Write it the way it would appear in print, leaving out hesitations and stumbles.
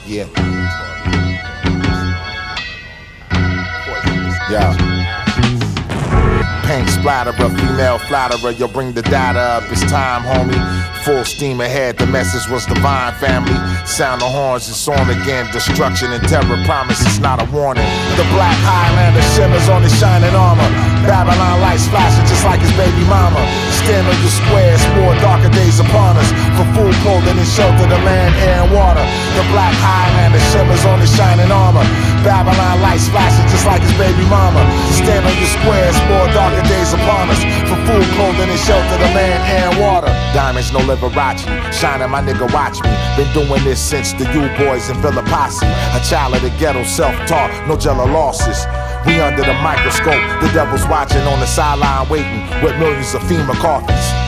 Yeah. Yeah. Paint splatterer, female flatterer, you'll bring the data up, it's time, homie. Full steam ahead, the message was divine, family. Sound the horns, it's on again. Destruction and terror, promise it's not a warning. The black Highlander shimmers on his shining armor. Babylon lights flashing just like his baby mama. Stand on your squares, more darker days upon us. For food, clothing, and shelter, the land, air, and water. The black Highlander shimmers on his shining armor. Babylon lights flashing just like his baby mama. Stand on your squares, more darker days upon us. For food, clothing, and shelter, the land, air, and water. Diamonds, no Liberace, shining, my nigga, watch me. Been doing this since the U-Boys and Villa Posse. A child of the ghetto, self-taught, no jello losses. We under the microscope, the devil's watching on the sideline waiting with millions of FEMA coffins.